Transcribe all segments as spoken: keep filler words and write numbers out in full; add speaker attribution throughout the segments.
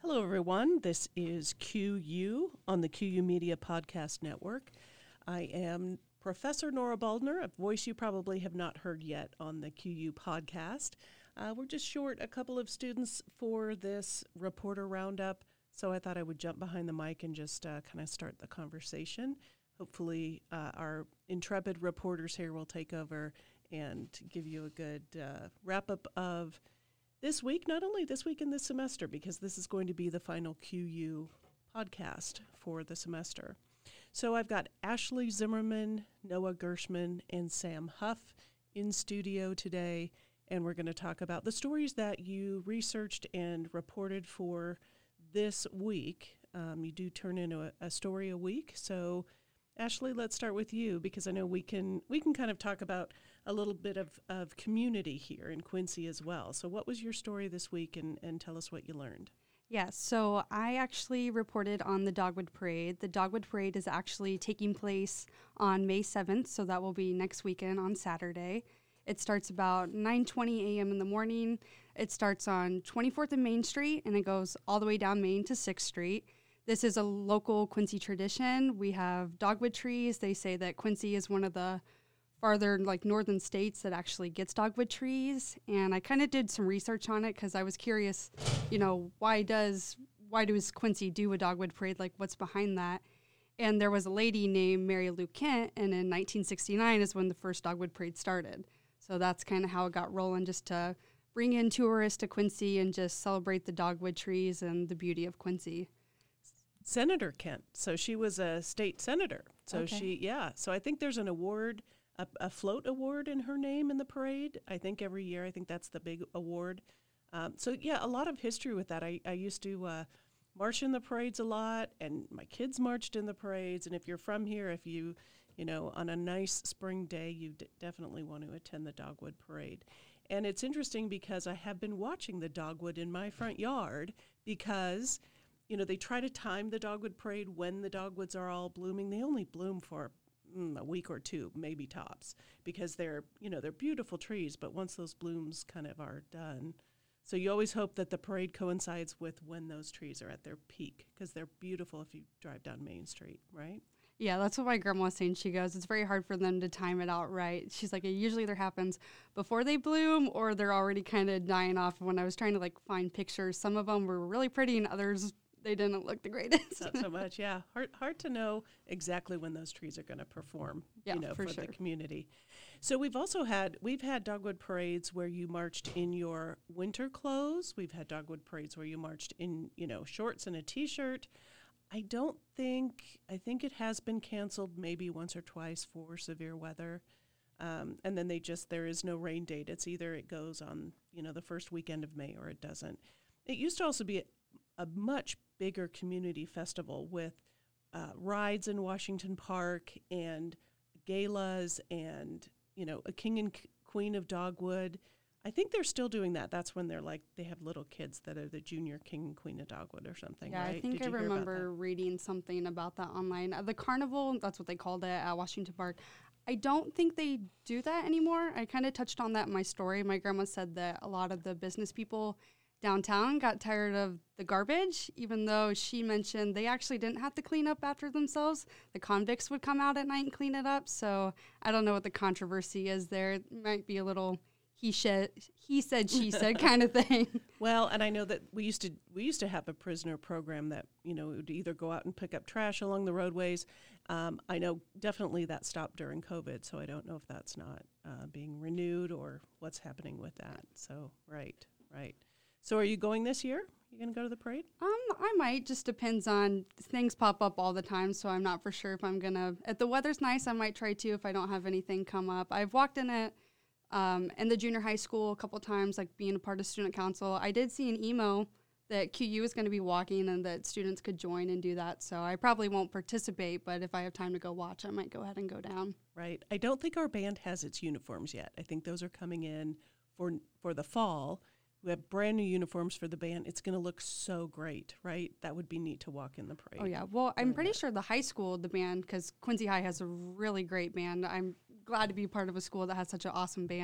Speaker 1: Hello, everyone. This is Q U on the Q U Media Podcast Network. I am Professor Nora Baldner, a voice you probably have not heard yet on the Q U podcast. Uh, we're just short a couple of students for this reporter roundup, so I thought I would jump behind the mic and just uh, kind of start the conversation. Hopefully, uh, our intrepid reporters here will take over and give you a good uh, wrap-up of this week, not only this week and this semester, because this is going to be the final Q U podcast for the semester. So I've got Ashley Zimmerman, Noah Gershman, and Sam Huff in studio today, and we're going to talk about the stories that you researched and reported for this week. Um, you do turn in a, a story a week, so Ashley, let's start with you, because I know we can we can kind of talk about a little bit of, of community here in Quincy as well. So what was your story this week, and, and tell us what you learned?
Speaker 2: Yeah, so I actually reported on the Dogwood Parade. The Dogwood Parade is actually taking place on May seventh, so that will be next weekend on Saturday. It starts about nine twenty a.m. in the morning. It starts on twenty-fourth and Main Street, and it goes all the way down Main to sixth Street. This is a local Quincy tradition. We have dogwood trees. They say that Quincy is one of the farther, like, northern states that actually gets dogwood trees. And I kind of did some research on it because I was curious, you know, why does why does Quincy do a dogwood parade? Like, what's behind that? And there was a lady named Mary Lou Kent, and in nineteen sixty-nine is when the first dogwood parade started. So that's kind of how it got rolling, just to bring in tourists to Quincy and just celebrate the dogwood trees and the beauty of Quincy.
Speaker 1: Senator Kent. So she was a state senator. So
Speaker 2: Okay.
Speaker 1: she, yeah. So I think there's an award, a, a float award in her name in the parade. I think every year, I think that's the big award. Um, so yeah, a lot of history with that. I, I used to uh, march in the parades a lot, and my kids marched in the parades. And if you're from here, if you, you know, on a nice spring day, you d- definitely want to attend the Dogwood Parade. And it's interesting because I have been watching the dogwood in my front yard because, you know, they try to time the Dogwood Parade when the dogwoods are all blooming. They only bloom for mm, a week or two, maybe tops, because they're, you know, they're beautiful trees. But once those blooms kind of are done, so you always hope that the parade coincides with when those trees are at their peak, because they're beautiful if you drive down Main Street, right?
Speaker 2: Yeah, that's what my grandma was saying. She goes, it's very hard for them to time it out right. She's like, it usually either happens before they bloom or they're already kind of dying off. When I was trying to, like, find pictures, some of them were really pretty and others, they didn't look the greatest.
Speaker 1: Not so much, yeah. Hard, hard to know exactly when those trees are going to perform,
Speaker 2: Yeah,
Speaker 1: you know,
Speaker 2: for
Speaker 1: for
Speaker 2: sure.
Speaker 1: the community. So we've also had, we've had dogwood parades where you marched in your winter clothes. We've had dogwood parades where you marched in, you know, shorts and a T-shirt. I don't think, I think it has been canceled maybe once or twice for severe weather. Um, and then they just, there is no rain date. It's either it goes on, you know, the first weekend of May or it doesn't. It used to also be a, a much bigger community festival with uh, rides in Washington Park and galas and, you know, a king and c- queen of dogwood. I think they're still doing that. That's when they're like, they have little kids that are the junior king and queen of dogwood or something,
Speaker 2: Yeah,
Speaker 1: right?
Speaker 2: I think
Speaker 1: Did
Speaker 2: I
Speaker 1: you hear about
Speaker 2: remember
Speaker 1: that?
Speaker 2: reading something about that online. Uh, the carnival, that's what they called it at Washington Park. I don't think they do that anymore. I kind of touched on that in my story. My grandma said that a lot of the business people downtown got tired of the garbage, even though she mentioned they actually didn't have to clean up after themselves. The convicts would come out at night and clean it up. So I don't know what the controversy is there. It might be a little he said, he said, she said kind of thing.
Speaker 1: Well, and I know that we used to we used to have a prisoner program that, you know, would either go out and pick up trash along the roadways. Um, I know definitely that stopped during COVID, so I don't know if that's not uh, being renewed or what's happening with that. So, right, right. So are you going this year? You going to go to the parade?
Speaker 2: Um, I might. Just depends on, things pop up all the time, so I'm not for sure if I'm gonna. If the weather's nice, I might try to. If I don't have anything come up, I've walked in it um, in the junior high school a couple times, like being a part of student council. I did see an email that Q U is going to be walking and that students could join and do that. So I probably won't participate, but if I have time to go watch, I might go ahead and go down.
Speaker 1: Right. I don't think our band has its uniforms yet. I think those are coming in for for the fall. We have brand new uniforms for the band. It's going to look so great, right? That would be neat to walk in the parade.
Speaker 2: Oh, yeah. Well, I'm
Speaker 1: Doing
Speaker 2: pretty
Speaker 1: that.
Speaker 2: sure the high school, the band, because Quincy High has a really great band. I'm glad to be part of a school that has such an awesome band.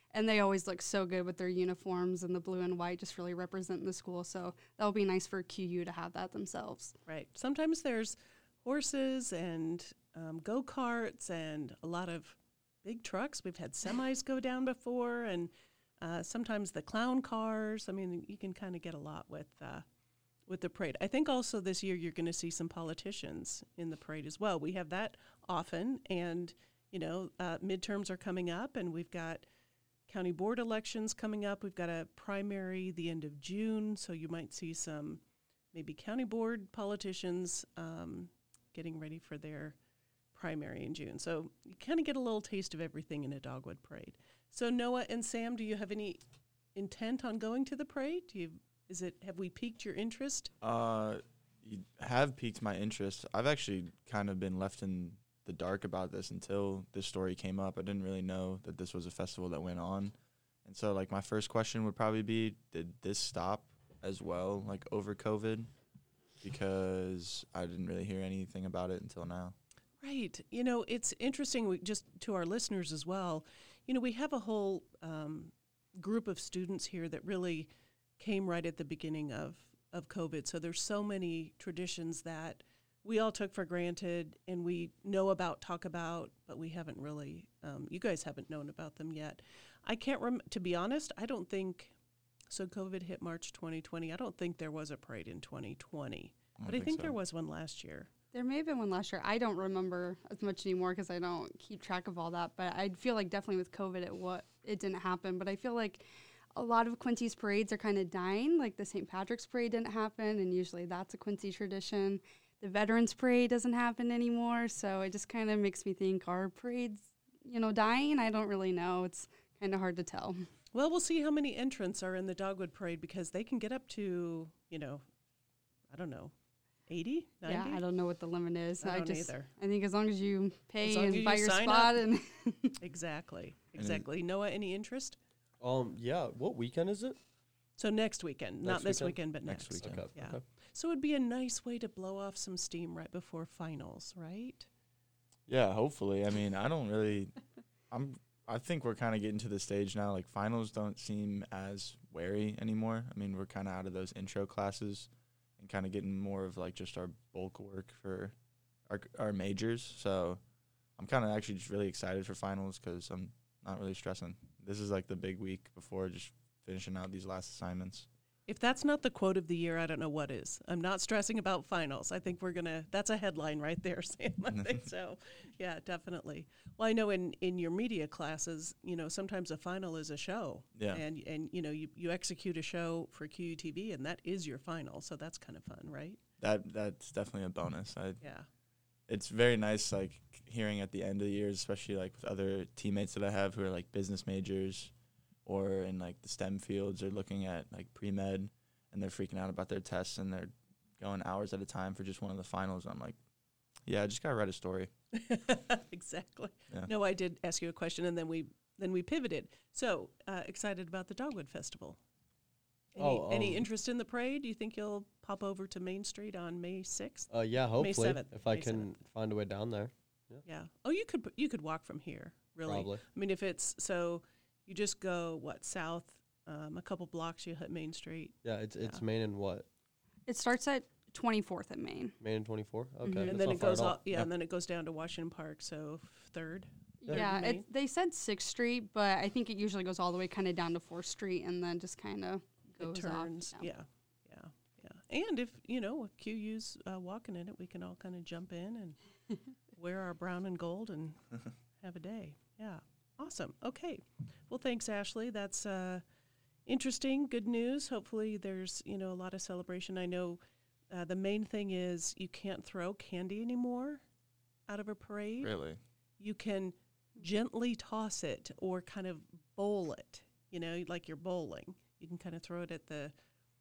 Speaker 2: And they always look so good with their uniforms, and the blue and white just really represent the school. So that'll be nice for Q U to have that themselves.
Speaker 1: Right. Sometimes there's horses and um, go-karts and a lot of big trucks. We've had semis go down before, and uh, sometimes the clown cars. I mean, you can kind of get a lot with uh, with the parade. I think also this year you're going to see some politicians in the parade as well. We have that often, and, you know, uh, midterms are coming up, and we've got county board elections coming up. We've got a primary the end of June, so you might see some maybe county board politicians um, getting ready for their primary in June. So you kind of get a little taste of everything in a Dogwood Parade. So Noah and Sam, do you have any intent on going to the parade? Do you, is it, have we piqued your interest?
Speaker 3: Uh, you have piqued my interest. I've actually kind of been left in the dark about this until this story came up. I didn't really know that this was a festival that went on. And so, like, my first question would probably be, did this stop as well, like, over COVID? Because I didn't really hear anything about it until now.
Speaker 1: Right. You know, it's interesting, we, just to our listeners as well, you know, we have a whole um, group of students here that really came right at the beginning of, of COVID. So there's so many traditions that we all took for granted and we know about, talk about, but we haven't really, um, you guys haven't known about them yet. I can't rem- to be honest, I don't think, so COVID hit March twenty twenty. I don't think there was a parade in twenty twenty,
Speaker 3: I
Speaker 1: but I
Speaker 3: think
Speaker 1: think
Speaker 3: so.
Speaker 1: there was one last year.
Speaker 2: There may have been one last year. I don't remember as much anymore because I don't keep track of all that. But I feel like definitely with COVID, it what it didn't happen. But I feel like a lot of Quincy's parades are kind of dying. Like the Saint Patrick's Parade didn't happen, and usually that's a Quincy tradition. The Veterans Parade doesn't happen anymore, so it just kind of makes me think, are parades, you know, dying? I don't really know. It's kind of hard to tell.
Speaker 1: Well, we'll see how many entrants are in the Dogwood Parade because they can get up to, you know, I don't know, eighty, ninety?
Speaker 2: Yeah, I don't know what the limit is.
Speaker 1: I
Speaker 2: I,
Speaker 1: don't
Speaker 2: just,
Speaker 1: either.
Speaker 2: I think as long as you pay
Speaker 1: As long as
Speaker 2: and
Speaker 1: you
Speaker 2: buy your
Speaker 1: sign
Speaker 2: spot
Speaker 1: up.
Speaker 2: and
Speaker 1: Exactly,
Speaker 3: And
Speaker 1: exactly. Noah, any interest?
Speaker 4: Um, yeah. What weekend is it?
Speaker 1: So next weekend, not
Speaker 4: Next
Speaker 1: this
Speaker 4: weekend?
Speaker 1: weekend, but next.
Speaker 3: Next weekend.
Speaker 4: Okay.
Speaker 1: Yeah.
Speaker 4: Okay.
Speaker 1: So it'd be a nice way to blow off some steam right before finals, right?
Speaker 3: Yeah, hopefully. I mean, I don't really I'm I think we're kind of getting to the stage now, like finals don't seem as wary anymore. I mean, we're kind of out of those intro classes and kind of getting more of like just our bulk work for our our majors. So I'm kind of actually just really excited for finals because I'm not really stressing. This is like the big week before just finishing out these last assignments.
Speaker 1: If that's not the quote of the year, I don't know what is. I'm not stressing about finals. I think we're going to, that's a headline right there, Sam. I think so. Yeah, definitely. Well, I know in, in your media classes, you know, sometimes a final is a show.
Speaker 3: Yeah.
Speaker 1: And, and you know, you, you execute a show for Q U T V, and that is your final. So that's kind of fun, right?
Speaker 3: That That's definitely a bonus. I,
Speaker 1: Yeah.
Speaker 3: It's very nice, like, hearing at the end of the years, especially, like, with other teammates that I have who are, like, business majors or in, like, the STEM fields or looking at, like, pre-med, and they're freaking out about their tests, and they're going hours at a time for just one of the finals. I'm like, yeah, I just got to write a story.
Speaker 1: Exactly.
Speaker 3: Yeah.
Speaker 1: No, I did ask you a question, and then we then we pivoted. So uh, excited about the Dogwood Festival. Any,
Speaker 4: Oh,
Speaker 1: any
Speaker 4: um,
Speaker 1: interest in the parade? Do you think you'll pop over to Main Street on May sixth?
Speaker 4: Uh, yeah, hopefully,
Speaker 1: seventh,
Speaker 4: if I
Speaker 1: May
Speaker 4: can
Speaker 1: seventh.
Speaker 4: find a way down there.
Speaker 1: Yeah. Oh, you could you could walk from here, really.
Speaker 4: Probably.
Speaker 1: I mean, if it's so, you just go what south, um, a couple blocks, you hit Main Street,
Speaker 4: Yeah, it's it's
Speaker 1: Yeah.
Speaker 4: Main and what?
Speaker 2: it starts at twenty-fourth at Main.
Speaker 4: Main and twenty-four. Okay,
Speaker 2: Mhm.
Speaker 4: that's
Speaker 1: and then
Speaker 4: not
Speaker 1: it
Speaker 4: far
Speaker 1: goes
Speaker 4: at all.
Speaker 1: all, yeah,
Speaker 3: Yep.
Speaker 1: and then it goes down to Washington Park, so third.
Speaker 4: Yeah.
Speaker 2: Yeah,
Speaker 1: Main.
Speaker 2: it, they said sixth Street, but I think it usually goes all the way kind of down to fourth Street and then just kind of
Speaker 1: It
Speaker 2: goes
Speaker 1: turns,
Speaker 2: off.
Speaker 1: yeah, yeah, yeah. And if you know if Q U's uh, walking in it, we can all kind of jump in and wear our brown and gold and have a day. Yeah, awesome. Okay, well, thanks, Ashley. That's uh, interesting. Good news. Hopefully, there's you know a lot of celebration. I know uh, the main thing is you can't throw candy anymore out of a parade.
Speaker 3: Really?
Speaker 1: You can gently toss it or kind of bowl it, you know, like you're bowling. You can kind of throw it at the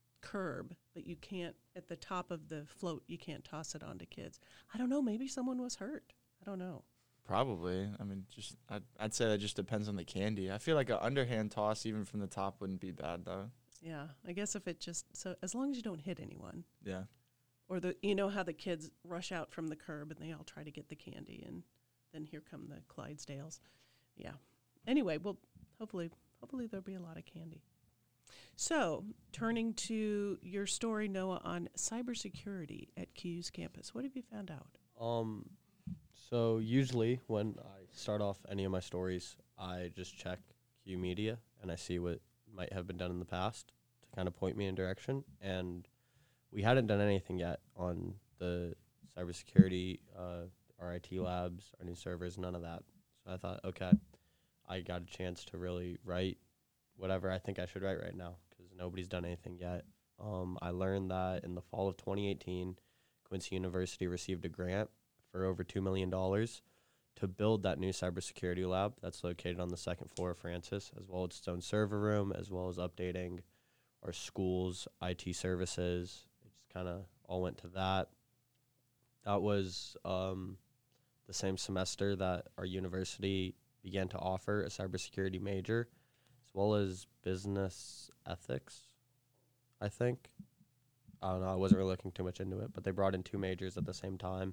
Speaker 1: curb, but you can't, at the top of the float, you can't toss it onto kids. I don't know, maybe someone was hurt. I don't know.
Speaker 3: Probably. I mean, just I'd, I'd say that just depends on the candy. I feel like an underhand toss, even from the top, wouldn't be bad, though.
Speaker 1: Yeah, I guess if it just, so as long as you don't hit anyone.
Speaker 3: Yeah.
Speaker 1: Or the, you know how the kids rush out from the curb and they all try to get the candy, and then here come the Clydesdales. Yeah. Anyway, well, hopefully, hopefully there'll be a lot of candy. So, turning to your story, Noah, on cybersecurity at Q U's campus, what have you found out?
Speaker 4: Um, so usually when I start off any of my stories, I just check Q Media and I see what might have been done in the past to kind of point me in direction. And we hadn't done anything yet on the cybersecurity, uh, our I T labs, our new servers, none of that. So I thought, okay, I got a chance to really write whatever I think I should write right now because nobody's done anything yet. Um, I learned that in the fall of twenty eighteen, Quincy University received a grant for over two million dollars to build that new cybersecurity lab that's located on the second floor of Francis, as well as its own server room, as well as updating our school's I T services. It just kind of all went to that. That was um, the same semester that our university began to offer a cybersecurity major, as well as business ethics, I think. I don't know, I wasn't really looking too much into it, but they brought in two majors at the same time.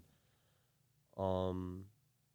Speaker 4: Um,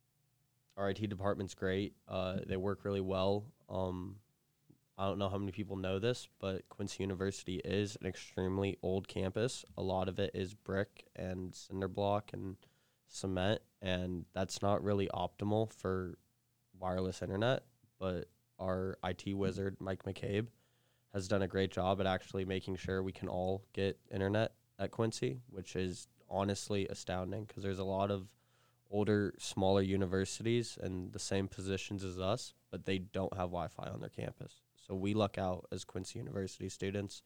Speaker 4: our I T department's great. Uh, they work really well. Um, I don't know how many people know this, but Quincy University is an extremely old campus. A lot of it is brick and cinder block and cement, and that's not really optimal for wireless internet. But our I T wizard, Mike McCabe, has done a great job at actually making sure we can all get internet at Quincy, which is honestly astounding because there's a lot of older, smaller universities in the same positions as us, but they don't have Wi-Fi on their campus. So we luck out as Quincy University students.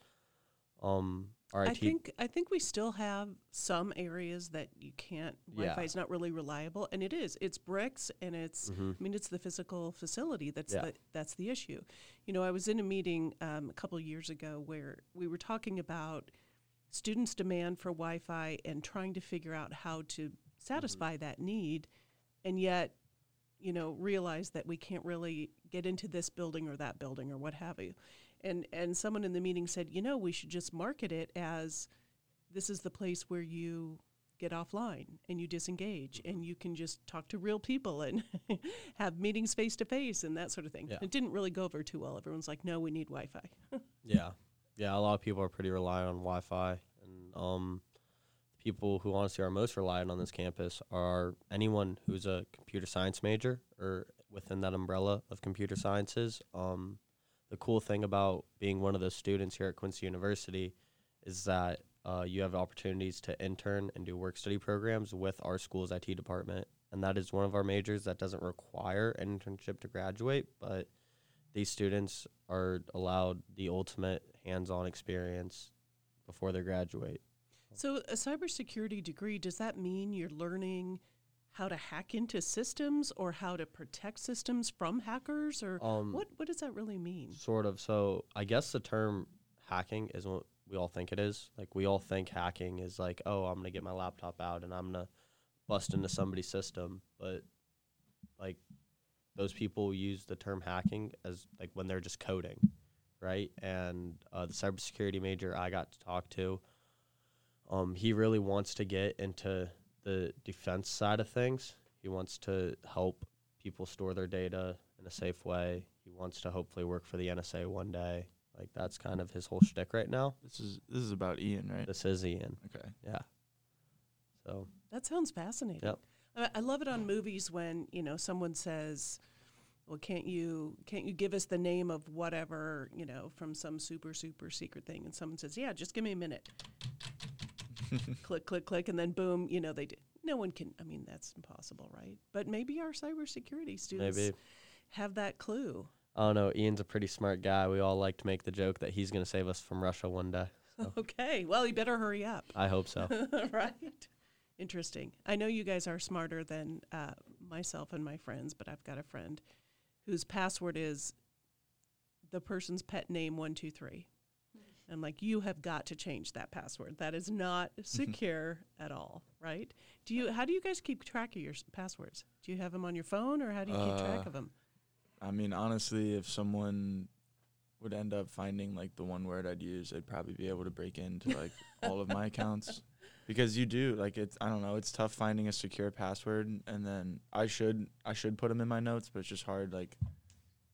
Speaker 4: Um, our
Speaker 1: I
Speaker 4: I T
Speaker 1: think I think we still have some areas that you can't.
Speaker 4: Yeah.
Speaker 1: Wi-Fi is not really reliable, and it is. It's bricks, and it's.
Speaker 4: Mhm.
Speaker 1: I mean, it's the physical facility that's
Speaker 4: Yeah.
Speaker 1: the that's the issue. You know, I was in a meeting um, a couple of years ago where we were talking about students' demand for Wi-Fi and trying to figure out how to satisfy that need, and yet, you know, realize that we can't really get into this building or that building or what have you. And and someone in the meeting said, you know, we should just market it as this is the place where you get offline and you disengage and you can just talk to real people and have meetings face to face and that sort of thing.
Speaker 4: Yeah.
Speaker 1: It didn't really go over too well. Everyone's like, no, we need Wi-Fi.
Speaker 4: Yeah. Yeah, a lot of people are pretty reliant on Wi-Fi. And um, people who honestly are most reliant on this campus are anyone who's a computer science major or within that umbrella of computer sciences. Um, the cool thing about being one of those students here at Quincy University is that uh, you have opportunities to intern and do work study programs with our school's I T department. And that is one of our majors that doesn't require an internship to graduate, but these students are allowed the ultimate hands-on experience before they graduate.
Speaker 1: So a cybersecurity degree, does that mean you're learning how to hack into systems or how to protect systems from hackers? Or
Speaker 4: Um,
Speaker 1: what, what does that really mean?
Speaker 4: Sort of. So I guess the term hacking isn't what we all think it is. Like we all think hacking is like, oh, I'm going to get my laptop out and I'm going to bust into somebody's system. But like those people use the term hacking as like when they're just coding, right? And uh, the cybersecurity major I got to talk to, um, he really wants to get into the defense side of things. He wants to help people store their data in a safe way. He wants to hopefully work for the N S A one day. Like that's kind of his whole shtick right now.
Speaker 3: This is this is about Ian, right?
Speaker 4: This is Ian.
Speaker 3: Okay.
Speaker 4: Yeah. So
Speaker 1: That sounds fascinating.
Speaker 4: Yep.
Speaker 1: I, I love it on movies when, you know, someone says, well, can't you can't you give us the name of whatever, you know, from some super, super secret thing? And someone says, yeah, just give me a minute. Click, click, click, and then boom, you know, they do. No one can, I mean, that's impossible, right? But maybe our cybersecurity students
Speaker 4: maybe.
Speaker 1: have that clue.
Speaker 4: I don't know. Ian's a pretty smart guy. We all like to make the joke that he's going to save us from Russia one day. So
Speaker 1: Okay, well, you better hurry up.
Speaker 4: I hope so.
Speaker 1: Right? Interesting. I know you guys are smarter than uh, myself and my friends, but I've got a friend whose password is the person's pet name one two three. And like, you have got to change that password. That is not secure at all, right? Do you? How do you guys keep track of your s- passwords? Do you have them on your phone, or how do you keep track
Speaker 3: Uh,
Speaker 1: of them?
Speaker 3: I mean, honestly, if someone would end up finding like the one word I'd use, I'd probably be able to break into like all of my accounts. Because you do like it's I don't know, it's tough finding a secure password, and then I should I should put them in my notes, but it's just hard like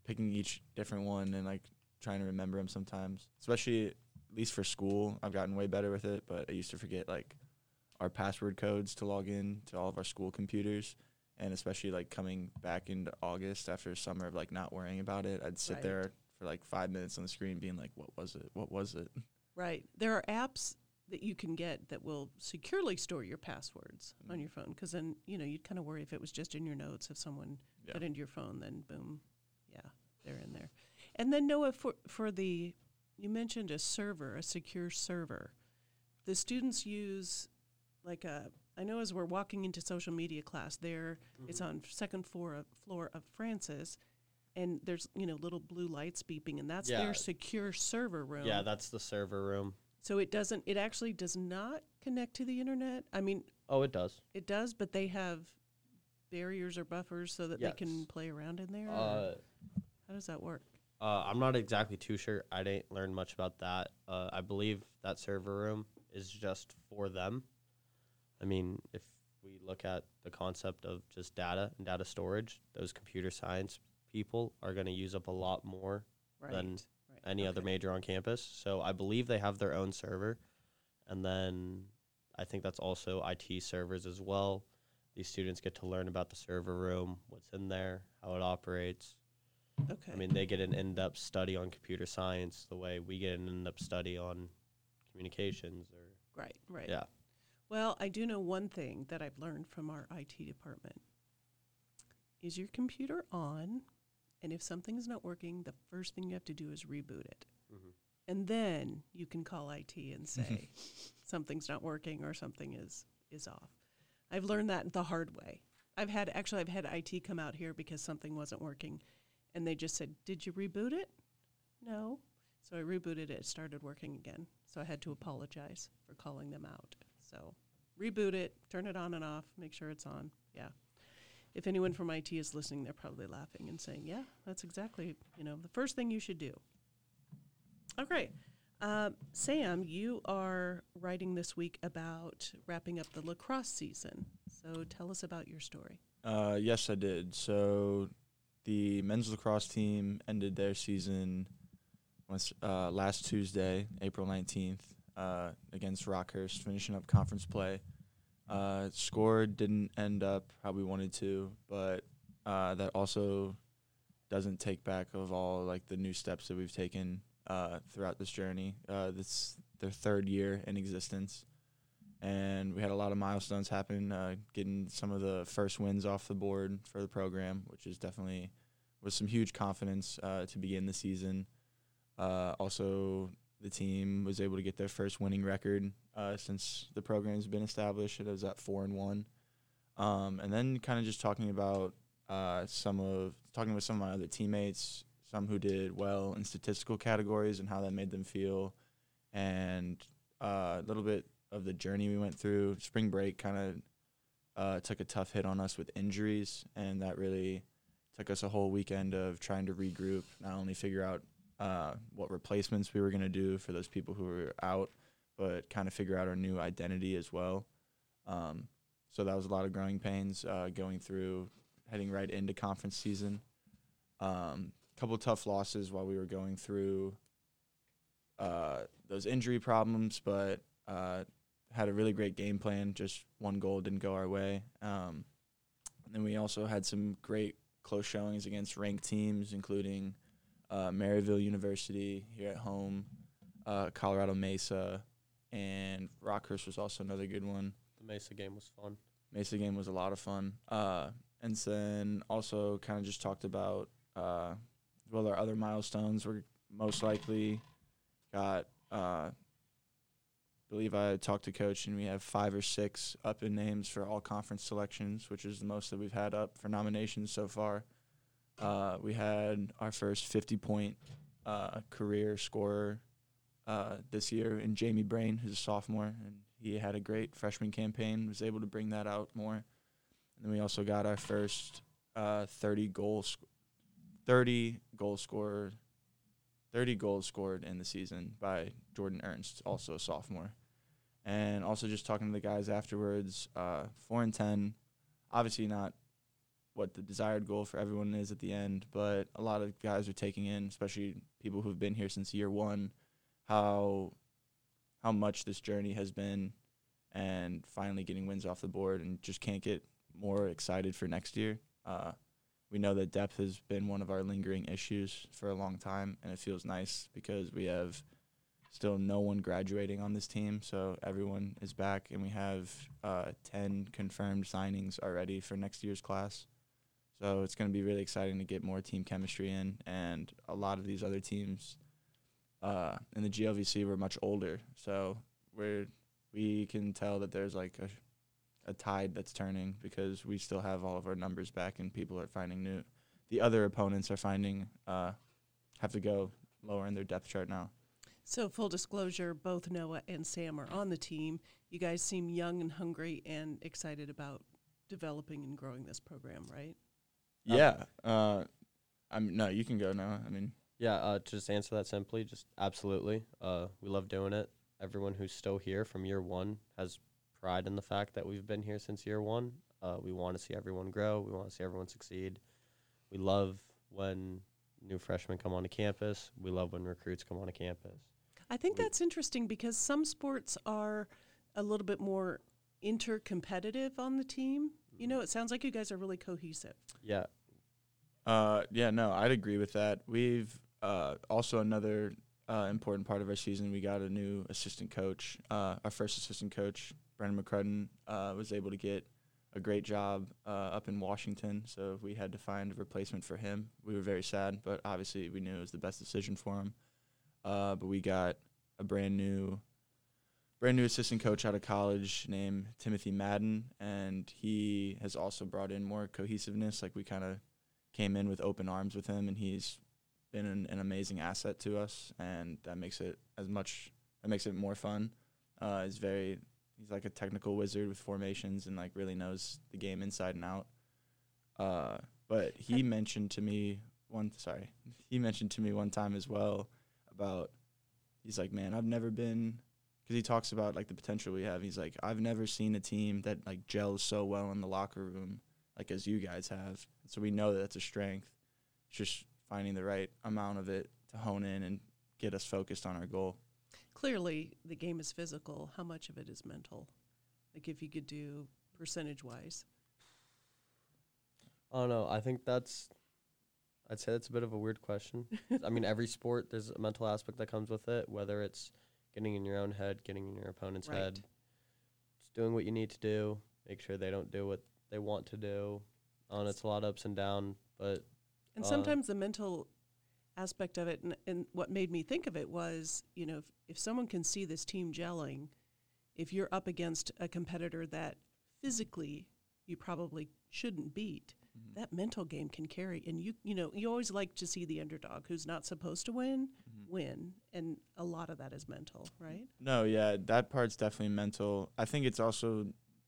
Speaker 3: picking each different one and like trying to remember them sometimes, especially at least for school. I've gotten way better with it, but I used to forget like our password codes to log in to all of our school computers. And especially like coming back into August after a summer of like not worrying about it, I'd sit
Speaker 1: Right.
Speaker 3: there for like five minutes on the screen being like, what was it? What was it?
Speaker 1: Right. There are apps that you can get that will securely store your passwords
Speaker 3: Mm.
Speaker 1: on your phone, because then, you know, you'd kind of worry if it was just in your notes. If someone
Speaker 3: Yeah.
Speaker 1: got into your phone, then boom, yeah, they're in there. And then Noah, for, for the, you mentioned a server, a secure server. The students use like a, I know as we're walking into social media class there, it's on second floor of, floor of Francis, and there's, you know, little blue lights beeping, and that's
Speaker 4: Yeah.
Speaker 1: their secure server room.
Speaker 4: Yeah, that's the server room.
Speaker 1: So it doesn't, it actually does not connect to the internet. I mean,
Speaker 4: Oh, it does.
Speaker 1: it does, but they have barriers or buffers so that they can
Speaker 4: Yes.
Speaker 1: play around in there? or
Speaker 4: Uh,
Speaker 1: how does that work?
Speaker 4: uh, I'm not exactly too sure. I didn't learn much about that. Uh, I believe that server room is just for them. I mean, if we look at the concept of just data and data storage, those computer science people are going to use up a lot more
Speaker 1: Right.
Speaker 4: than
Speaker 1: right.
Speaker 4: any other
Speaker 1: Okay.
Speaker 4: major on campus. So I believe they have their own server. And then I think that's also I T servers as well. These students get to learn about the server room, what's in there, how it operates.
Speaker 1: Okay.
Speaker 4: I mean, they get an in-depth study on computer science the way we get an in-depth study on communications or
Speaker 1: right, right.
Speaker 4: yeah.
Speaker 1: Well, I do know one thing that I've learned from our I T department. Is your computer on? And if something's not working, the first thing you have to do is reboot it.
Speaker 4: Mhm.
Speaker 1: And then you can call I T and say something's not working or something is, is off. I've learned that the hard way. I've had, actually, I've had I T come out here because something wasn't working. And they just said, did you reboot it? No. So I rebooted it. It started working again. So I had to apologize for calling them out. So reboot it, turn it on and off, make sure it's on. Yeah. If anyone from I T is listening, they're probably laughing and saying, yeah, that's exactly, you know, the first thing you should do. Okay. Uh, Sam, you are writing this week about wrapping up the lacrosse season. So tell us about your story.
Speaker 3: Uh, yes, I did. So the men's lacrosse team ended their season was, uh, last Tuesday, April nineteenth, uh, against Rockhurst, finishing up conference play. Uh, score didn't end up how we wanted to, but uh, that also doesn't take back of all like the new steps that we've taken uh, throughout this journey. Uh, this their third year in existence, and we had a lot of milestones happen, uh, getting some of the first wins off the board for the program, which is definitely was some huge confidence uh, to begin the season. Uh, also, the team was able to get their first winning record uh, since the program's been established. It was at four and one, um, and then kind of just talking about uh, some of talking with some of my other teammates, some who did well in statistical categories and how that made them feel, and uh, a little bit of the journey we went through. Spring break kind of uh, took a tough hit on us with injuries, and that really took us a whole weekend of trying to regroup, not only figure out uh, what replacements we were going to do for those people who were out, but kind of figure out our new identity as well. Um, so that was a lot of growing pains uh, going through, heading right into conference season. A um, couple of tough losses while we were going through uh, those injury problems, but uh, had a really great game plan. Just one goal didn't go our way. Um, and then we also had some great close showings against ranked teams, including uh, Maryville University here at home, uh, Colorado Mesa, and Rockhurst was also another good one.
Speaker 4: The Mesa game was fun.
Speaker 3: Mesa game was a lot of fun. Uh, and then also kind of just talked about, uh, well, our other milestones were most likely got, uh, I believe I talked to Coach, and we have five or six up in names for all conference selections, which is the most that we've had up for nominations so far. Uh, we had our first fifty-point uh, career scorer uh, this year in Jamie Brain, who's a sophomore, and he had a great freshman campaign, was able to bring that out more. And then we also got our first uh, thirty goal sc- thirty goal scorer, thirty goals scored in the season by Jordan Ernst, also a sophomore. And also just talking to the guys afterwards, uh, four and ten, obviously not what the desired goal for everyone is at the end, but a lot of guys are taking in, especially people who've been here since year one, how how much this journey has been, and finally getting wins off the board, and just can't get more excited for next year. Uh, we know that depth has been one of our lingering issues for a long time, and it feels nice because we have still no one graduating on this team, so everyone is back, and we have uh, ten confirmed signings already for next year's class. So it's going to be really exciting to get more team chemistry in, and a lot of these other teams uh, in the G L V C were much older, so we're we can tell that there's like a, a tide that's turning because we still have all of our numbers back, and people are finding new. The other opponents are finding uh, have to go lower in their depth chart now.
Speaker 1: So full disclosure, both Noah and Sam are on the team. You guys seem young and hungry and excited about developing and growing this program, right?
Speaker 3: Yeah. Uh, I'm no, you can go now. I mean,
Speaker 4: Yeah, uh, to just answer that simply, just absolutely. Uh, we love doing it. Everyone who's still here from year one has pride in the fact that we've been here since year one. Uh, we want to see everyone grow. We want to see everyone succeed. We love when new freshmen come onto campus. We love when recruits come onto campus.
Speaker 1: I think
Speaker 4: We-
Speaker 1: that's interesting because some sports are a little bit more intercompetitive on the team. You know, it sounds like you guys are really cohesive.
Speaker 4: Yeah,
Speaker 3: Uh, yeah, no, I'd agree with that. We've uh, also another uh, important part of our season, we got a new assistant coach. Uh, our first assistant coach, Brendan McCrudden, uh, was able to get a great job uh, up in Washington, so we had to find a replacement for him. We were very sad, but obviously we knew it was the best decision for him. Uh, but we got a brand new brand new assistant coach out of college named Timothy Madden, and he has also brought in more cohesiveness. Like, we kind of came in with open arms with him, and he's been an, an amazing asset to us, and that makes it as much that makes it more fun. Uh, he's very he's like a technical wizard with formations and like really knows the game inside and out. Uh, but he mentioned to me one sorry he mentioned to me one time as well about he's like, man, I've never been. Because he talks about, like, the potential we have. He's like, I've never seen a team that, like, gels so well in the locker room, like, as you guys have. So we know that that's a strength. It's just finding the right amount of it to hone in and get us focused on our goal.
Speaker 1: Clearly, the game is physical. How much of it is mental? Like, if you could do percentage-wise.
Speaker 4: I don't know. I think that's, I'd say that's a bit of a weird question. I mean, every sport, there's a mental aspect that comes with it, whether it's getting in your own head, getting in your opponent's
Speaker 1: Right.
Speaker 4: head, just doing what you need to do, make sure they don't do what they want to do. And it's a lot of ups and downs, but
Speaker 1: And
Speaker 4: Uh,
Speaker 1: sometimes the mental aspect of it, and, and what made me think of it was, you know, if, if someone can see this team gelling, if you're up against a competitor that physically you probably shouldn't beat,
Speaker 3: Mm-hmm.
Speaker 1: that mental game can carry. And you, you know, you always like to see the underdog who's not supposed to win,
Speaker 3: Mm-hmm.
Speaker 1: win. And a lot of that is mental, right?
Speaker 3: No, yeah, that part's definitely mental. I think it's also,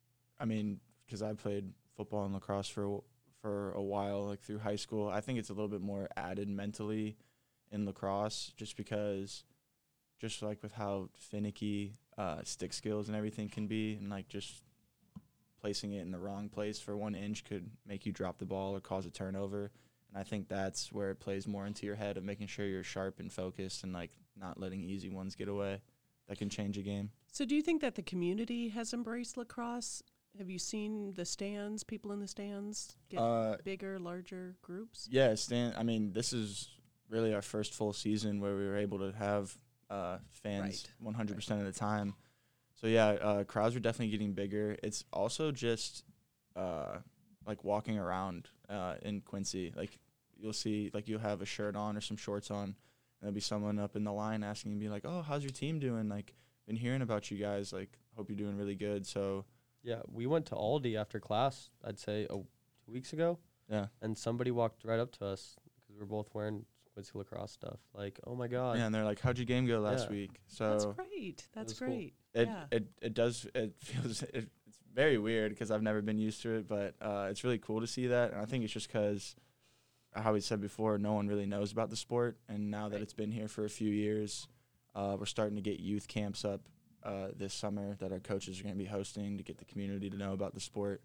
Speaker 3: I mean, because I played football and lacrosse for a- for a while, like through high school. I think it's a little bit more added mentally in lacrosse, just because, just like with how finicky uh, stick skills and everything can be, and like just placing it in the wrong place for one inch could make you drop the ball or cause a turnover. And I think that's where it plays more into your head of making sure you're sharp and focused and like not letting easy ones get away. That can change a game.
Speaker 1: So do you think that the community has embraced lacrosse? Have you seen the stands, people in the stands get
Speaker 3: Uh,
Speaker 1: bigger, larger groups?
Speaker 3: Yeah, Stan. I mean, this is really our first full season where we were able to have uh, fans
Speaker 1: Right.
Speaker 3: one hundred percent of the time. So yeah, uh, crowds are definitely getting bigger. It's also just uh, like walking around uh, in Quincy. Like, you'll see, like, you'll have a shirt on or some shorts on, and there'll be someone up in the line asking, be like, "Oh, how's your team doing? Like, been hearing about you guys. Like, hope you're doing really good." So
Speaker 4: yeah, we went to Aldi after class, I'd say oh, two weeks ago,
Speaker 3: yeah,
Speaker 4: and somebody walked right up to us because we were both wearing Quincy lacrosse stuff. Like, oh my God.
Speaker 3: yeah, and they're like, "How'd your game go last
Speaker 4: Yeah.
Speaker 3: week?" So
Speaker 1: That's great. That's
Speaker 4: was cool.
Speaker 1: great.
Speaker 3: It,
Speaker 1: yeah.
Speaker 3: it it does it feels it, it's very weird because I've never been used to it, but uh, it's really cool to see that, and I think it's just because, how we said before, no one really knows about the sport, and now that
Speaker 1: Right.
Speaker 3: it's been here for a few years, uh, we're starting to get youth camps up uh, this summer that our coaches are going to be hosting to get the community to know about the sport.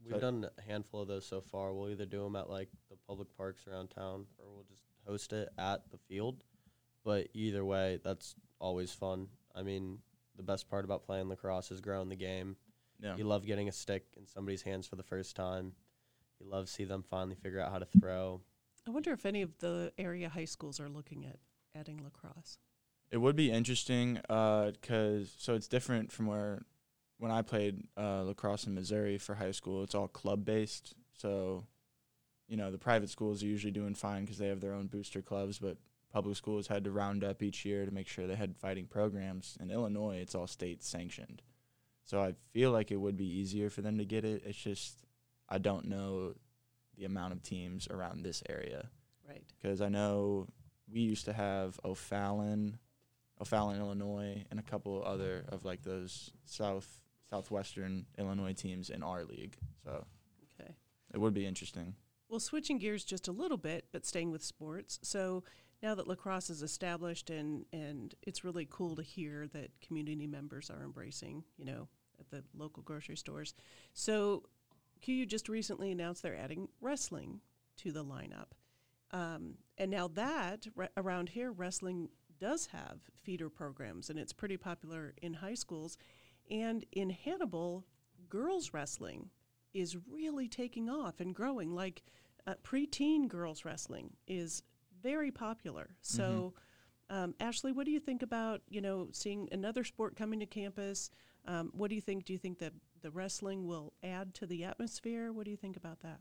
Speaker 4: We've
Speaker 3: So-
Speaker 4: done a handful of those so far. We'll either do them at like the public parks around town, or we'll just host it at the field. But either way, that's always fun. I mean, the best part about playing lacrosse is growing the game.
Speaker 3: Yeah.
Speaker 4: You love getting a stick in somebody's hands for the first time. You love to see them finally figure out how to throw.
Speaker 1: I wonder if any of the area high schools are looking at adding lacrosse.
Speaker 3: It would be interesting because so it's different from where when I played uh, lacrosse in Missouri for high school. It's all club based. So, you know, the private schools are usually doing fine because they have their own booster clubs, but public schools had to round up each year to make sure they had fighting programs. In Illinois, it's all state sanctioned. So I feel like it would be easier for them to get it. It's just I don't know the amount of teams around this area.
Speaker 1: Right.
Speaker 3: Because I know we used to have O'Fallon, O'Fallon, Illinois, and a couple other of like those south southwestern Illinois teams in our league. So
Speaker 1: Okay.
Speaker 3: it would be interesting.
Speaker 1: Well, switching gears just a little bit, but staying with sports. So now that lacrosse is established, and, and it's really cool to hear that community members are embracing, you know, at the local grocery stores. So Q U just recently announced they're adding wrestling to the lineup. Um, and now that, re- around here, wrestling does have feeder programs, and it's pretty popular in high schools. And in Hannibal, girls wrestling is really taking off and growing. Like uh, preteen girls wrestling is very popular. So, um, Ashley, what do you think about, you know, seeing another sport coming to campus? Um, what do you think? Do you think that the wrestling will add to the atmosphere? What do you think about that?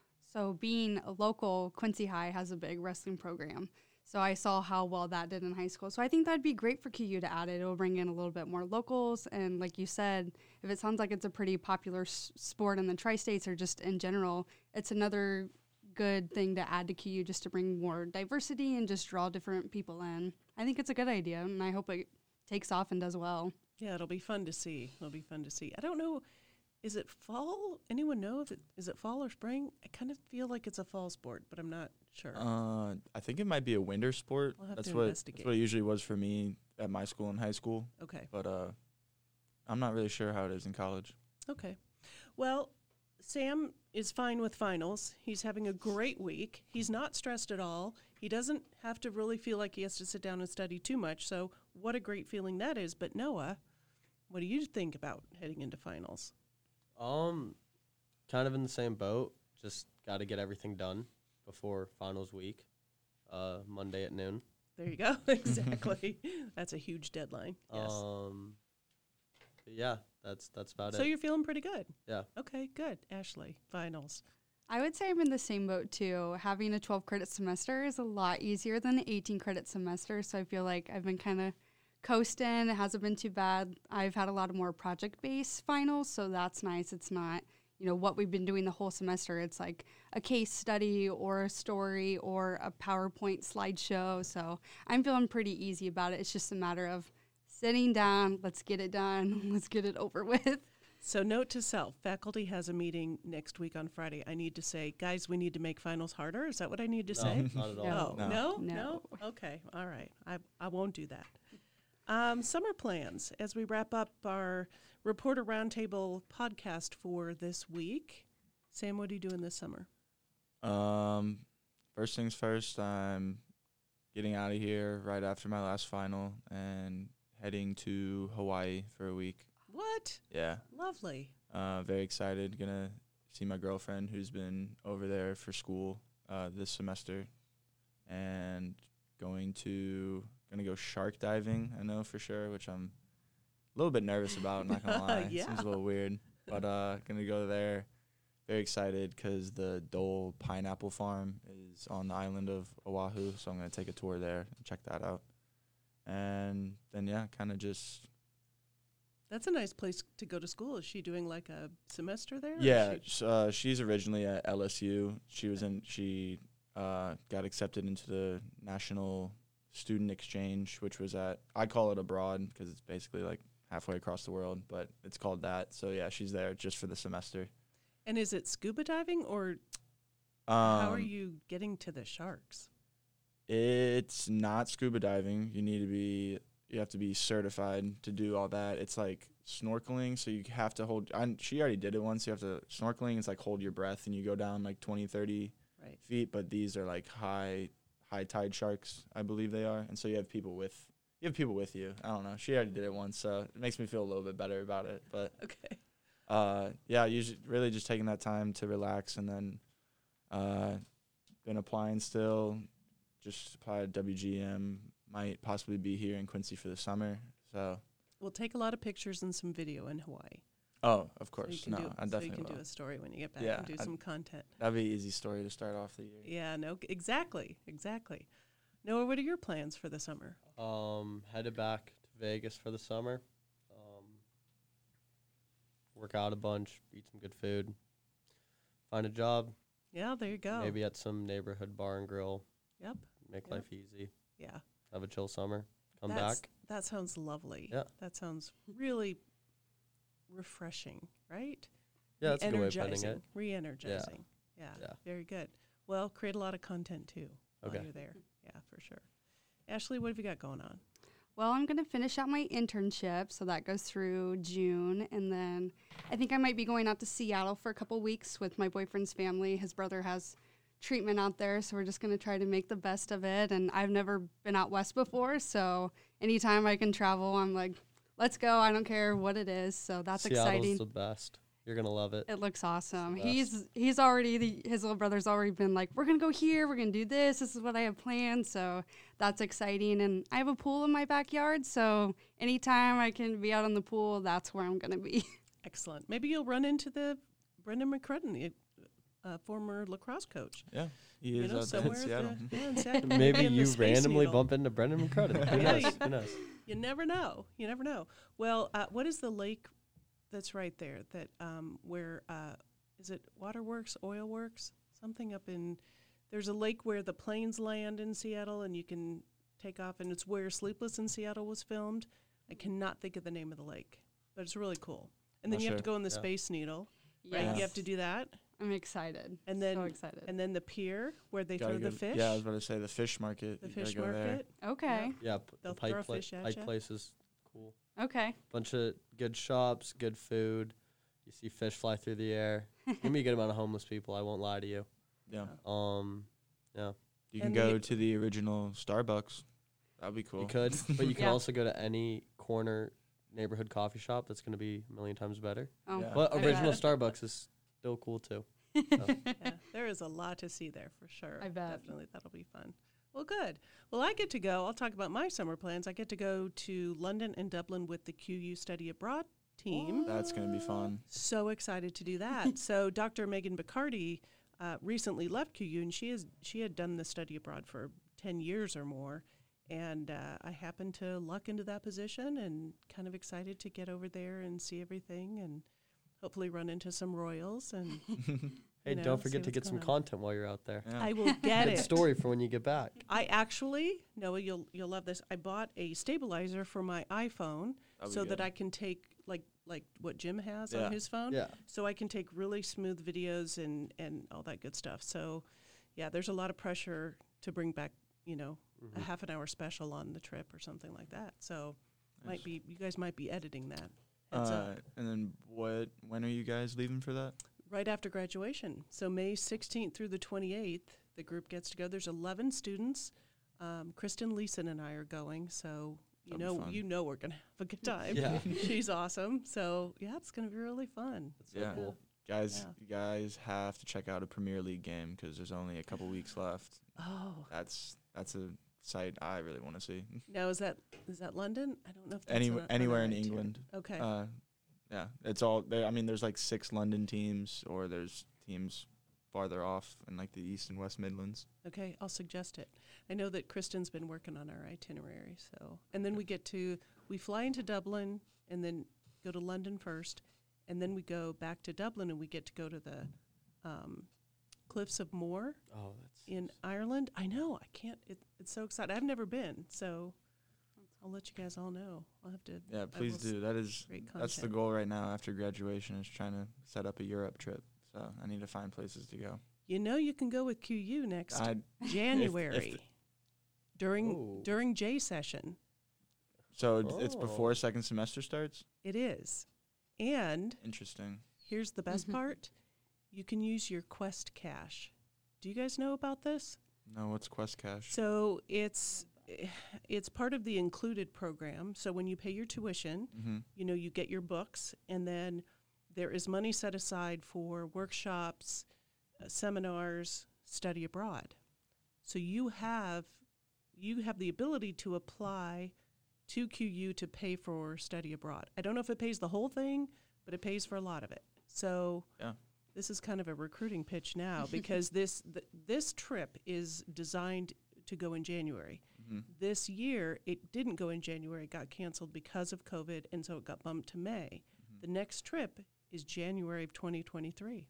Speaker 2: So being a local, Quincy High has a big wrestling program. So I saw how well that did in high school. So I think that'd be great for Q U to add it. It'll bring in a little bit more locals. And like you said, if it sounds like it's a pretty popular s- sport in the tri-states or just in general, it's another good thing to add to Q U just to bring more diversity and just draw different people in. I think it's a good idea, and I hope it takes off and does well.
Speaker 1: Yeah, it'll be fun to see. It'll be fun to see. I don't know. Is it fall? Anyone know if it is it fall or spring? I kind of feel like it's a fall sport, but I'm not sure.
Speaker 3: Uh, I think it might be a winter sport.
Speaker 1: We'll have
Speaker 3: That's
Speaker 1: to
Speaker 3: what
Speaker 1: investigate.
Speaker 3: that's what it usually was for me at my school in high school.
Speaker 1: Okay.
Speaker 3: But uh, I'm not really sure how it is in college.
Speaker 1: Okay. Well, Sam is fine with finals. He's having a great week. He's not stressed at all. He doesn't have to really feel like he has to sit down and study too much. So what a great feeling that is. But Noah, what do you think about heading into finals?
Speaker 4: Um, kind of in the same boat. Just got to get everything done before finals week, uh, Monday at noon.
Speaker 1: There you go. Exactly. That's a huge deadline. Yes.
Speaker 4: Um, but yeah, that's that's about
Speaker 1: So
Speaker 4: it.
Speaker 1: you're feeling pretty good.
Speaker 4: Yeah.
Speaker 1: Okay, good. Ashley, finals.
Speaker 2: I would say I'm in the same boat too. Having a twelve credit semester is a lot easier than an eighteen credit semester. So I feel like I've been kind of coasting. It hasn't been too bad. I've had a lot of more project-based finals, so that's nice. It's not, you know, what we've been doing the whole semester. It's like a case study or a story or a PowerPoint slideshow. So I'm feeling pretty easy about it. It's just a matter of sitting down, let's get it done, let's get it over with.
Speaker 1: So note to self, faculty has a meeting next week on Friday. I need to say, guys, we need to make finals harder. Is that what I need to
Speaker 4: No,
Speaker 1: say?
Speaker 4: not at all.
Speaker 1: Oh,
Speaker 3: No.
Speaker 1: no?
Speaker 2: No.
Speaker 1: No? Okay, all right. I, I won't do that. Um, summer plans, as we wrap up our Reporter Roundtable podcast for this week. Sam, what are you doing this summer?
Speaker 3: Um, first things first, I'm getting out of here right after my last final and heading to Hawaii for a week.
Speaker 1: What?
Speaker 3: Yeah.
Speaker 1: Lovely.
Speaker 3: Uh, very excited. Gonna see my girlfriend who's been over there for school uh, this semester, and going to gonna go shark diving. I know for sure, which I'm a little bit nervous about. Not gonna lie,
Speaker 1: Yeah.
Speaker 3: seems a little weird, but uh, gonna go there. Very excited because the Dole Pineapple Farm is on the island of Oahu, so I'm gonna take a tour there and check that out. And then yeah, kind of just.
Speaker 1: That's a nice place to go to school. Is she doing like a semester there? or is
Speaker 3: Yeah,
Speaker 1: she-
Speaker 3: sh- uh, she's originally at L S U. She was in. She uh, got accepted into the National Student Exchange, which was at. I call it abroad because it's basically like halfway across the world, but it's called that. So yeah, she's there just for the semester.
Speaker 1: And is it scuba diving, or
Speaker 3: Um,
Speaker 1: how are you getting to the sharks?
Speaker 3: It's not scuba diving. You need to be. you have to be certified to do all that. It's like snorkeling, so you have to hold. I, she already did it once. You have to snorkeling. It's like hold your breath, and you go down like twenty, thirty
Speaker 1: Right.
Speaker 3: feet. But these are like high high tide sharks, I believe they are, and so you have people with you have people with you. I don't know. She already did it once, so it makes me feel a little bit better about it. But
Speaker 1: Okay.
Speaker 3: uh, yeah, usually really just taking that time to relax, and then uh, been applying still. Just applied at W G M. Might possibly be here in Quincy for the summer. So.
Speaker 1: We'll take a lot of pictures and some video in Hawaii.
Speaker 3: Oh, of
Speaker 1: So
Speaker 3: course.
Speaker 1: you can
Speaker 3: No,
Speaker 1: do,
Speaker 3: I
Speaker 1: so
Speaker 3: definitely
Speaker 1: you can
Speaker 3: will.
Speaker 1: do a story when you get back
Speaker 3: Yeah,
Speaker 1: and do
Speaker 3: I'd-
Speaker 1: some content.
Speaker 3: That'd be an easy story to start off the year.
Speaker 1: Yeah, no, g- exactly, exactly. Noah, what are your plans for the summer?
Speaker 4: Um, headed back to Vegas for the summer. Um, work out a bunch, eat some good food, find a job,
Speaker 1: Yeah, there you go.
Speaker 4: maybe at some neighborhood bar and grill.
Speaker 1: Yep.
Speaker 4: Make
Speaker 1: Yep.
Speaker 4: life easy.
Speaker 1: Yeah.
Speaker 4: Have a chill summer. Come
Speaker 1: That's-
Speaker 4: back.
Speaker 1: That sounds lovely.
Speaker 4: Yeah.
Speaker 1: That sounds really refreshing, right?
Speaker 4: Yeah, that's a good way of putting
Speaker 1: Re-energizing.
Speaker 4: it.
Speaker 1: Re-energizing. Yeah.
Speaker 4: Yeah.
Speaker 1: Very good. Well, create a lot of content too while
Speaker 4: Okay.
Speaker 1: you're there. Yeah, for sure. Ashley, what have you got going on?
Speaker 2: Well, I'm going to finish out my internship, so that goes through June. And then I think I might be going out to Seattle for a couple weeks with my boyfriend's family. His brother has treatment out there, so we're just going to try to make the best of it. And I've never been out west before, so anytime I can travel, I'm like, let's go. I don't care what it is. So that's
Speaker 4: Seattle's
Speaker 2: exciting.
Speaker 4: the best. You're gonna love it.
Speaker 2: It looks awesome.
Speaker 4: It's the
Speaker 2: He's he's already the, his little brother's already been like, we're gonna go here, we're gonna do this. This is what I have planned. So that's exciting. And I have a pool in my backyard, so anytime I can be out on the pool, that's where I'm gonna be.
Speaker 1: Excellent. Maybe you'll run into the Brendan McCrudden, the uh, former lacrosse coach.
Speaker 3: Yeah, he
Speaker 1: You
Speaker 3: is
Speaker 1: know,
Speaker 3: out there in
Speaker 1: somewhere at
Speaker 3: Seattle.
Speaker 1: the- yeah, in Seattle.
Speaker 4: Maybe
Speaker 1: in the
Speaker 4: you
Speaker 1: Space
Speaker 4: randomly
Speaker 1: Needle.
Speaker 4: bump into Brendan McCrudden. Who
Speaker 1: Yeah,
Speaker 4: knows?
Speaker 1: you-
Speaker 4: Who knows?
Speaker 1: You never know. You never know. Well, uh, what is the lake that's right there? That um, where uh, is it? Waterworks, Oil Works, something up in. There's a lake where the planes land in Seattle, and you can take off, and it's where Sleepless in Seattle was filmed. I cannot think of the name of the lake, but it's really cool. And then
Speaker 3: Not
Speaker 1: you have to
Speaker 3: sure.
Speaker 1: go in the
Speaker 4: Yeah.
Speaker 1: Space Needle, right?
Speaker 3: Yes.
Speaker 1: You have to do that,
Speaker 2: I'm excited.
Speaker 1: and then
Speaker 2: so excited.
Speaker 1: and then the pier where they
Speaker 3: Gotta
Speaker 1: throw the
Speaker 3: go-
Speaker 1: fish.
Speaker 3: Yeah, I was about to say the fish market.
Speaker 1: the
Speaker 3: You gotta
Speaker 1: fish
Speaker 3: go there.
Speaker 1: market.
Speaker 2: Okay.
Speaker 4: Yeah, p-
Speaker 1: They'll
Speaker 4: the Pike,
Speaker 1: throw a
Speaker 4: pla-
Speaker 1: fish at
Speaker 4: Pike
Speaker 1: ya.
Speaker 4: place is cool.
Speaker 2: Okay.
Speaker 4: Bunch of good shops, good food. You see fish fly through the air. Gonna be a good amount of homeless people. I won't lie to you.
Speaker 3: Yeah,
Speaker 4: Um, yeah,
Speaker 3: you can
Speaker 1: And
Speaker 3: go
Speaker 1: the-
Speaker 3: to the original Starbucks. That'd be cool.
Speaker 4: you could, but you can
Speaker 2: Yeah.
Speaker 4: also go to any corner neighborhood coffee shop. That's gonna be a million times better.
Speaker 2: Oh,
Speaker 3: Yeah.
Speaker 4: But
Speaker 2: I
Speaker 4: original
Speaker 2: bet.
Speaker 4: Starbucks is still cool too.
Speaker 1: Yeah, there is a lot to see there for sure.
Speaker 2: I bet.
Speaker 1: Definitely, that'll be fun. Well, good. Well, I get to go. I'll talk about my summer plans. I get to go to London and Dublin with the Q U Study Abroad team.
Speaker 3: That's gonna be fun.
Speaker 1: So excited to do that. So Doctor Megan Bacardi uh, recently left Q U, and she is she had done the study abroad for ten years or more. And uh, I happened to luck into that position, and kind of excited to get over there and see everything, and hopefully run into some Royals. And
Speaker 4: Hey,
Speaker 1: know,
Speaker 4: don't
Speaker 1: see
Speaker 4: forget to
Speaker 1: what's
Speaker 4: get some
Speaker 1: going on.
Speaker 4: content while you're out there.
Speaker 3: Yeah.
Speaker 1: I will get
Speaker 4: Good
Speaker 1: it.
Speaker 4: story for when you get back.
Speaker 1: I actually, Noah, you'll you'll love this. I bought a stabilizer for my iPhone
Speaker 3: That'd be
Speaker 1: so that
Speaker 3: good.
Speaker 1: I can take like like what Jim has
Speaker 3: Yeah.
Speaker 1: on his phone.
Speaker 4: Yeah.
Speaker 1: So I can take really smooth videos and and all that good stuff. So, yeah, there's a lot of pressure to bring back, you know,
Speaker 4: Mm-hmm.
Speaker 1: a half an hour special on the trip or something like that. So, might
Speaker 3: Nice.
Speaker 1: be you guys might be editing that. Heads
Speaker 3: Uh,
Speaker 1: up.
Speaker 3: and then what? When are you guys leaving for that?
Speaker 1: Right after graduation. So May sixteenth through the twenty-eighth, the group gets to go. There's eleven students. Um, Kristen Leeson and I are going, so you
Speaker 3: That'll be
Speaker 1: know
Speaker 3: fun.
Speaker 1: you know we're gonna have a good time.
Speaker 4: Yeah.
Speaker 1: She's awesome. So yeah, it's gonna be really fun.
Speaker 4: That's so
Speaker 3: Yeah.
Speaker 4: cool.
Speaker 3: Guys,
Speaker 1: Yeah.
Speaker 3: you guys have to check out a Premier League game because there's only a couple weeks left.
Speaker 1: Oh,
Speaker 3: That's that's a sight I really want to see.
Speaker 1: now is that is that London? I don't know if that's
Speaker 3: Any,
Speaker 1: on a- on
Speaker 3: anywhere
Speaker 1: our
Speaker 3: in
Speaker 1: itinerary.
Speaker 3: England.
Speaker 1: Okay.
Speaker 3: Uh, yeah, it's all. There, I mean, there's like six London teams, or there's teams farther off in like the East and West Midlands.
Speaker 1: Okay, I'll suggest it. I know that Kristen's been working on our itinerary, so and then we get to we fly into Dublin and then go to London first, and then we go back to Dublin and we get to go to the um, Cliffs of Moher
Speaker 4: Oh, that's
Speaker 1: in Ireland. I know, I can't. It, it's so exciting. I've never been, so I'll let you guys all know. I'll have to.
Speaker 3: Yeah,
Speaker 1: I
Speaker 3: please
Speaker 1: will s-
Speaker 3: do. That is
Speaker 1: Great
Speaker 3: that's the
Speaker 1: content.
Speaker 3: goal right now after graduation is trying to set up a Europe trip. So I need to find places to go.
Speaker 1: You know, you can go with Q U next
Speaker 3: I
Speaker 1: January
Speaker 3: if
Speaker 1: during
Speaker 4: Ooh.
Speaker 1: during J session.
Speaker 3: So it's it's
Speaker 4: Oh.
Speaker 3: before second semester starts?
Speaker 1: It is. And
Speaker 3: Interesting.
Speaker 1: here's the best
Speaker 2: Mhm.
Speaker 1: part. You can use your Quest Cash. Do you guys know about this?
Speaker 3: No, what's Quest Cash?
Speaker 1: So it's it's part of the included program. So when you pay your tuition,
Speaker 3: Mm-hmm.
Speaker 1: you know, you get your books, and then there is money set aside for workshops, uh, seminars, study abroad. So you have you have the ability to apply to Q U to pay for study abroad. I don't know if it pays the whole thing, but it pays for a lot of it. So
Speaker 3: Yeah.
Speaker 1: this is kind of a recruiting pitch now because this th- this trip is designed to go in January.
Speaker 3: Mm-hmm.
Speaker 1: This year, it didn't go in January. It got canceled because of COVID, and so it got bumped to May.
Speaker 3: Mm-hmm.
Speaker 1: The next trip is January of twenty twenty-three.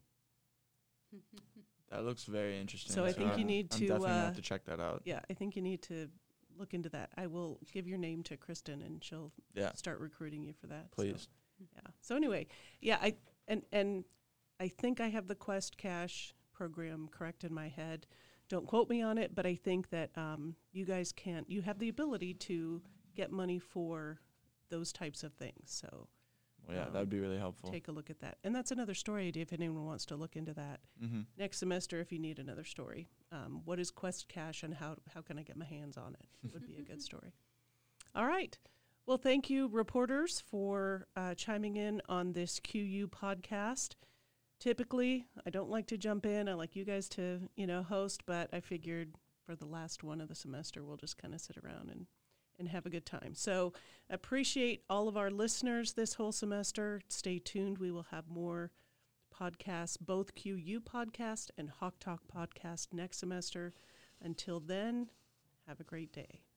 Speaker 3: That looks very interesting.
Speaker 1: So I think you
Speaker 3: I'm-
Speaker 1: need
Speaker 3: I'm
Speaker 1: to,
Speaker 3: definitely gonna
Speaker 1: uh,
Speaker 3: have to check that out.
Speaker 1: Yeah, I think you need to look into that. I will give your name to Kristen, and she'll
Speaker 3: Yeah,
Speaker 1: start recruiting you for that. So,
Speaker 3: please.
Speaker 1: yeah. So anyway, yeah, I and and I think I have the Quest Cash program correct in my head. Don't quote me on it, but I think that um, you guys can. You have the ability to get money for those types of things. So
Speaker 3: Well, yeah,
Speaker 1: um,
Speaker 3: that would be really helpful.
Speaker 1: take a look at that. And that's another story idea if anyone wants to look into that
Speaker 3: Mm-hmm.
Speaker 1: next semester. If you need another story, um, what is Quest Cash and how how can I get my hands on it? It would be a good story. All right. Well, thank you, reporters, for uh, chiming in on this Q U podcast. Typically, I don't like to jump in. I like you guys to, you know, host, but I figured for the last one of the semester, we'll just kind of sit around and, and have a good time. So appreciate all of our listeners this whole semester. Stay tuned. We will have more podcasts, both Q U podcast and Hawk Talk podcast next semester. Until then, have a great day.